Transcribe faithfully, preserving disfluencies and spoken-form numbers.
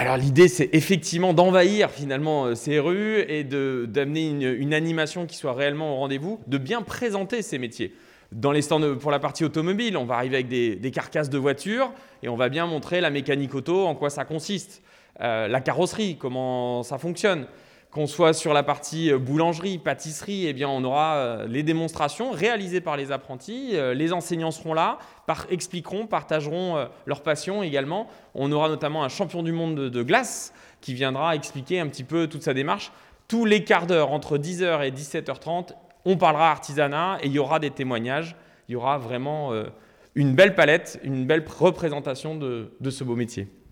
Alors l'idée, c'est effectivement d'envahir finalement euh, ces rues et de, d'amener une, une animation qui soit réellement au rendez-vous, de bien présenter ces métiers. Dans les stands pour la partie automobile, on va arriver avec des, des carcasses de voitures et on va bien montrer la mécanique auto, en quoi ça consiste, euh, la carrosserie, comment ça fonctionne. Qu'on soit sur la partie boulangerie, pâtisserie, eh bien on aura euh, les démonstrations réalisées par les apprentis. Euh, les enseignants seront là, par, expliqueront, partageront euh, leur passion également. On aura notamment un champion du monde de, de glace qui viendra expliquer un petit peu toute sa démarche. Tous les quarts d'heure, entre dix heures et dix-sept heures trente, on parlera artisanat et il y aura des témoignages. Il y aura vraiment euh, une belle palette, une belle représentation de, de ce beau métier.